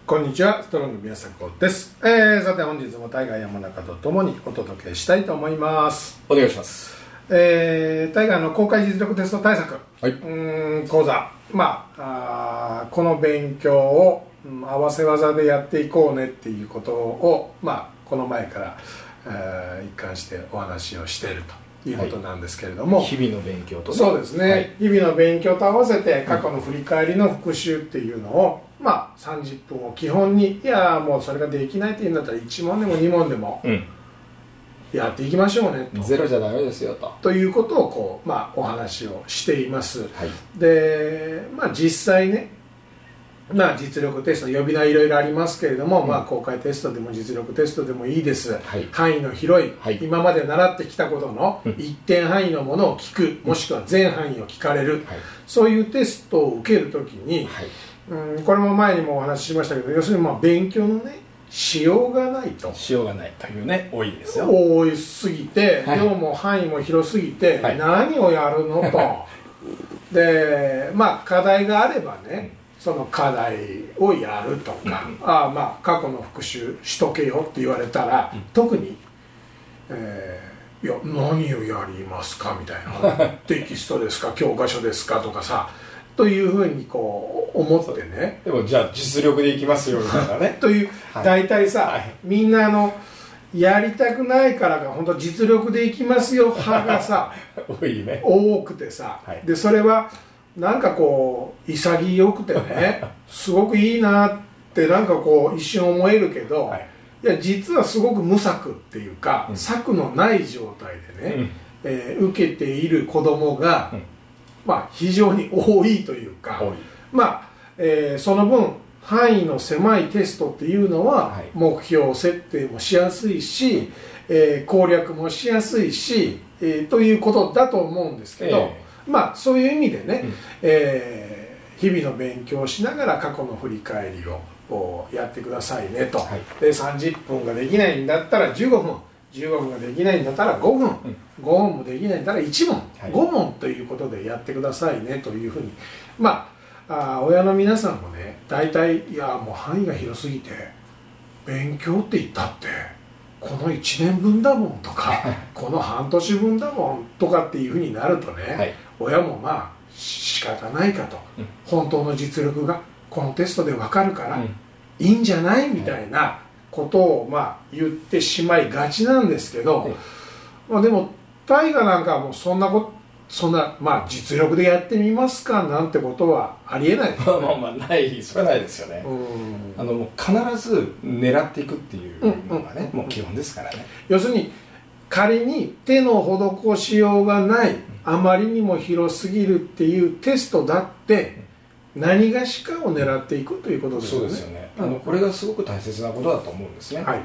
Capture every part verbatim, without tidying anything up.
こんにちは、ストロング宮迫です、えー、さて本日もタイガー山中とともにお届けしたいと思います。 お願いします。 えー、タイガーの公開実力テスト対策、 はい、 うーん講座、まあ、あこの勉強を、うん、合わせ技でやっていこうねっていうことを、まあ、この前から、えー、一貫してお話をしているということなんですけれども、 はい、日々の勉強と、ね、 そうですね、はい、日々の勉強と合わせて過去の振り返りの復習っていうのを、うん、まあさんじゅっぷんを基本に、いやもうそれができないっていうんだったらいち問でもに問でもやっていきましょうねと、 ゼロじゃダメですよとということをこう、まあ、お話をしています、 はい、 で、まあ、実際ね、まあ、実力テスト呼び名いろいろありますけれども、うん、まあ、公開テストでも実力テストでもいいです、はい、範囲の広い、はい、今まで習ってきたことの一点範囲のものを聞く、うん、もしくは全範囲を聞かれる、はい、そういうテストを受けるときに、はい、うん、これも前にもお話ししましたけど、要するにまあ勉強のねしようがないとしようがないというね、多いですよ。 多いすぎて、はい、量も範囲も広すぎて、はい、何をやるのとで、まあ課題があればね、その課題をやるとか、うん、ああまあ過去の復習しとけよって言われたら、うん、特に、えー、いや何をやりますかみたいなテキストですか教科書ですかとかさというふうにこう思ってね、 でもじゃあ実力でいきますよみたいなねという、はい、大体さ、はい、みんなあのやりたくないからが本当実力でいきますよ派がさ多いね、 多くてさ、はい、でそれはなんかこう潔くてねすごくいいなってなんかこう一瞬思えるけど、はい、いや実はすごく無策っていうか、うん、策のない状態でね、うん、えー、受けている子供が、うん、まあ非常に多いというか、まあ、えー、その分範囲の狭いテストっていうのは、はい、目標設定もしやすいし、えー、攻略もしやすいし、えー、ということだと思うんですけど、えーまあそういう意味でね、うん、えー、日々の勉強をしながら過去の振り返りをやってくださいねと、はい、でさんじゅっぷんができないんだったらじゅうごふん、じゅうごふんができないんだったらごふん、うん、ごふんもできないんだったらいち問、はい、ご問ということでやってくださいねというふうに、まあ、あ親の皆さんもね大体いやもう範囲が広すぎて勉強って言ったってこのいちねんぶんだもんとかこの半年分だもんとかっていうふうになるとね、はい、親もまあ仕方ないかと、うん、本当の実力がこのテストで分かるから、うん、いいんじゃないみたいなことをまあ言ってしまいがちなんですけど、はい、まあ、でも大河なんかはもうそんなことそんなまあ実力でやってみますかなんてことはありえないですよね。 まあまあないそれはないですよね。あのもう必ず狙っていくっていうのがね、もう基本ですからね。 要するに仮に手の施しようがないあまりにも広すぎるっていうテストだって何がしかを狙っていくということですよね。 そうですよね。あのこれがすごく大切なことだと思うんですね。はい、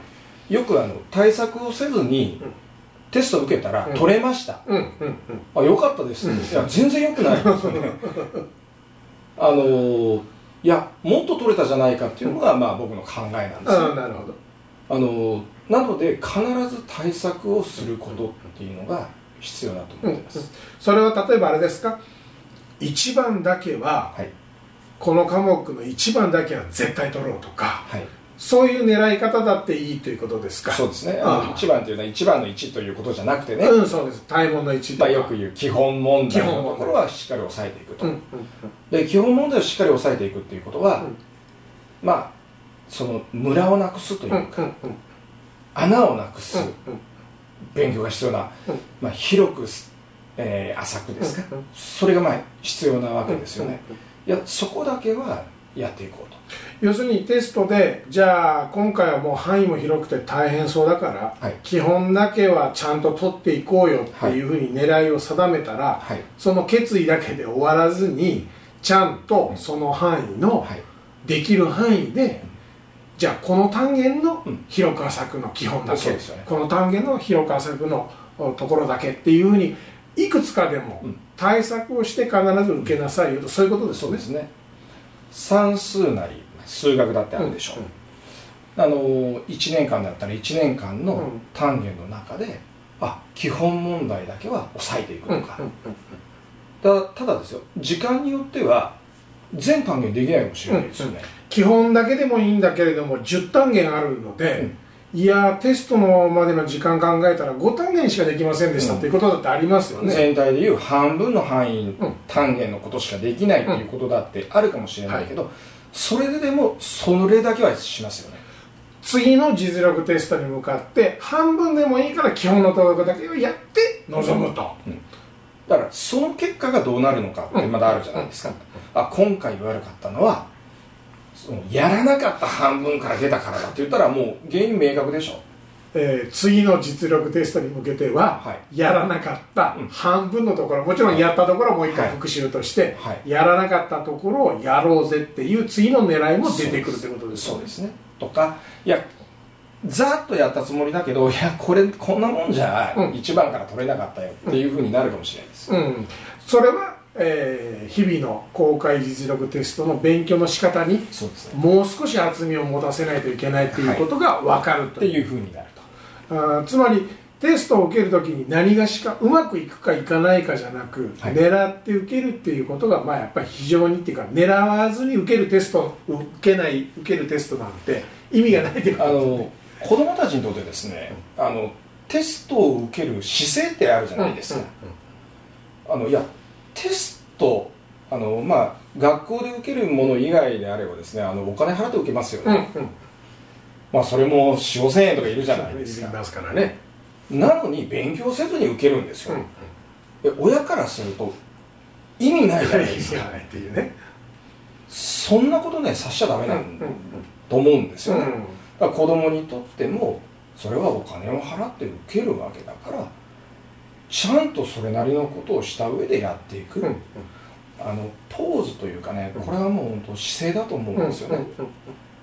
よくあの対策をせずに、うん、テスト受けたら取れました、うんうんうん、あ良かったです、うん、いや全然良くないですよねあのー、いやもっと取れたじゃないかっていうのが、まあ、僕の考えなんですよ。 あなるほど。 あのー、なので必ず対策をすることっていうのが必要だと思ってます、うんうん、 それは例えばあれですか、いちばんだけは、はい、この科目のいちばんだけは絶対取ろうとか、はい、そういう狙い方だっていいということですか。 そうですね。あのいちばんというのはいちばんのいちということじゃなくてね、 うん、そうです。大問のいちとか、 まあ、よく言う基本問題のところはしっかり押さえていくと、うんうんうん、で基本問題をしっかり押さえていくっていうことは、うん、まあそのムラをなくすというか、うんうんうん、穴をなくす勉強が必要な、うん、まあ、広く、えー、浅くですか、うんうん、それがまあ必要なわけですよね、うんうんうん、いやそこだけはやっていこうと。 要するにテストでじゃあ今回はもう範囲も広くて大変そうだから、はい、基本だけはちゃんと取っていこうよっていうふうに狙いを定めたら、はい、その決意だけで終わらずにちゃんとその範囲の、はい、できる範囲で、うん、じゃあこの単元の広く浅くの基本だけ、うん、この単元の広く浅くのところだけっていうふうにいくつかでも対策をして必ず受けなさいよと、そういうことですよね。 そうですね。算数なり数学だってあるでしょう、うんうん、あのいちねんかんだったらいちねんかんの単元の中で、うん、あ基本問題だけは押さえていくとか、うんうんうん、だただですよ、時間によっては全単元できないかもしれないですよね、うんうん、 基本だけでもいいんだけれどもじゅう単元あるので、うんいやテストのまでの時間考えたらご単元しかできませんでした、うん、っていうことだってありますよね。 全体でいう半分の範囲、うん、単元のことしかできないっていうことだってあるかもしれないけど、うんはい、それででもそれだけはしますよね。 次の実力テストに向かって半分でもいいから基本の登録だけをやって臨むと、 うん、だからその結果がどうなるのかってまだあるじゃないですか、うんうん、あ今回悪かったのはやらなかった半分から出たからだって言ったらもう原因明確でしょ、 えー、次の実力テストに向けては、はい、やらなかった半分のところ、もちろんやったところをもう一回復習として、はいはい、やらなかったところをやろうぜっていう次の狙いも出てくるってことですね。そうですね。とかいやざっとやったつもりだけどいやこれこんなもんじゃいちばんから取れなかったよっていうふうになるかもしれないです、 うんうん、それはえー、日々の公開実力テストの勉強の仕方にもう少し厚みを持たせないといけないということが分かると、 はい、っていうふうになるとあつまりテストを受けるときに何がしかうまくいくかいかないかじゃなく、はい、狙って受けるっていうことがまあやっぱり非常にっていうか狙わずに受けるテスト受けない受けるテストなんて意味がないってことですね。 あの子どもたちにとってですね、うん、あのテストを受ける姿勢ってあるじゃないですか、うんうんうん、あのいやテストあの、まあ、学校で受けるもの以外であればですねあのお金払って受けますよね、うんうんまあ、それもよん、ごせんえんとかいるじゃないですか。 いますからね。 なのに勉強せずに受けるんですよ、うんうん、親からすると意味ないじゃないですか意味ないっていうね。 そんなことねさしちゃダメなん、うんうんうん、と思うんですよね、うんうん、だから子供にとってもそれはお金を払って受けるわけだからちゃんとそれなりのことをした上でやっていく、うんうん、あのポーズというかねこれはもう本当姿勢だと思うんですよね、うんうん、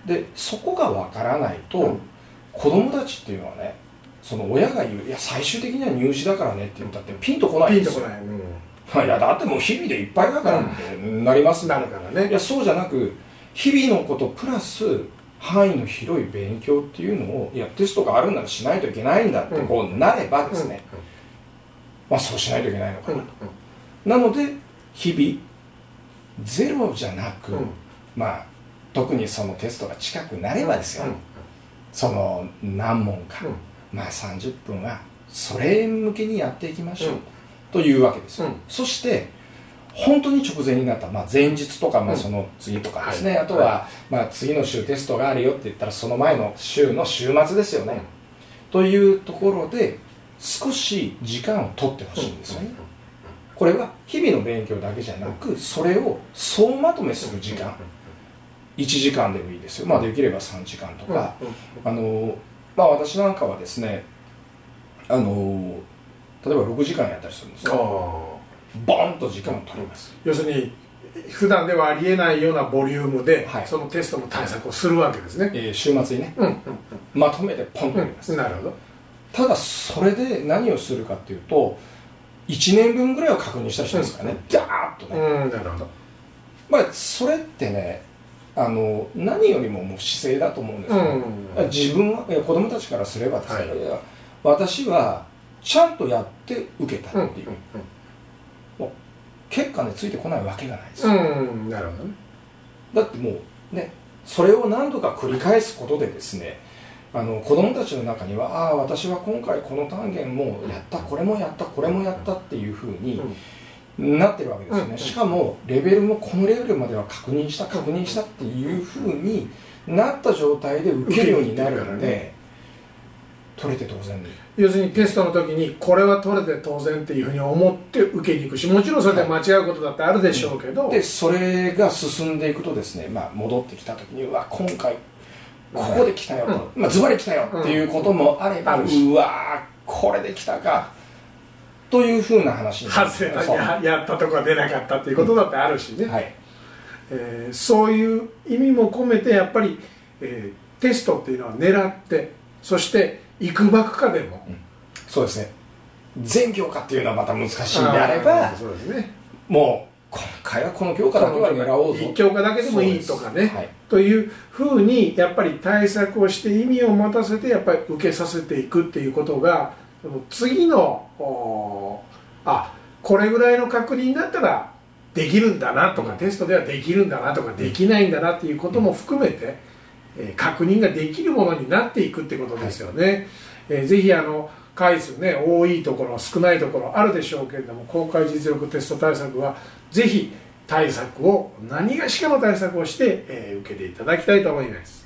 でそこが分からないと、うん、子供たちっていうのはねその親が言ういや最終的には入試だからねって言ったってピンとこないんですよ。ピンとこない、うん、いやだってもう日々でいっぱいだからってなります、 うん、なるからね。 いやそうじゃなく日々のことプラス範囲の広い勉強っていうのをいやテストがあるならしないといけないんだってこうなればですね、うんうんまあ、そうしないといけないのかなと、うんうん、なので日々ゼロじゃなく、うんまあ、特にそのテストが近くなればですよ、うんうん、その何問か、うんまあ、さんじゅっぷんはそれ向けにやっていきましょう、うん、というわけですよ、うん、そして本当に直前になった、まあ、前日とか、まあ、その次とかですね、うんはい、あとは、はいまあ、次の週テストがあるよって言ったらその前の週の週末ですよね、うん、というところで少し時間を取ってほしいんですよね、うん、これは日々の勉強だけじゃなくそれを総まとめする時間いちじかんでもいいですよ、まあ、できればさんじかんとかあの、まあ、私なんかはですねあの例えばろくじかんやったりするんですよ。ボンと時間を取ります。 要するに普段ではありえないようなボリュームで、はい、そのテストの対策をするわけですね、 えー、週末にね、うんうんうん、まとめてポンと取ります、 うん、なるほど。 ただそれで何をするかっていうといちねんぶんぐらいは確認したりしますからね、うん、ダーッとね、 うん、なるほど。 まあそれってねあの何よりももう姿勢だと思うんですよ、うん、自分は子供たちからすればですね、はい、私はちゃんとやって受けたっていう、うんうんうん結果ねついてこないわけがないですよ、 うん、なるほどね。 だってもうねそれを何度か繰り返すことでですねあの子供たちの中にはああ私は今回この単元もやったこれもやったこれもやったっていうふうになってるわけですよね、うん、しかもレベルもこのレベルまでは確認した確認したっていうふうになった状態で受けるようになるので取れて当然。 要するにテストの時にこれは取れて当然っていうふうに思って受けに行くしもちろんそれで間違うことだってあるでしょうけど、 はい、でそれが進んでいくとですね、まあ、戻ってきた時にうわ今回ここで来たよと、うんまあ、ズバリ来たよっていうこともあれば、うん、うわこれで来たかというふうな話になる、 外れた や, やったとこが出なかったっていうことだってあるしね、うんはいえー、そういう意味も込めてやっぱり、えー、テストっていうのは狙ってそしていくばくかでも、うん、 そうですね全教科っていうのはまた難しいんであればそうです、ね、 もう今回はこの教科だけは狙おうぞいち教科だけでもいいとかね、はい、というふうにやっぱり対策をして意味を持たせてやっぱり受けさせていくっていうことが次のあこれぐらいの確認だったらできるんだなとか、テストではできるんだなとか、できないんだなっていうことも含めて、えー、確認ができるものになっていくってことですよね。はい、えー、ぜひあの回数ね、多いところ少ないところあるでしょうけれども、公開実力テスト対策はぜひ対策を何がしかの対策をして、えー、受けていただきたいと思います。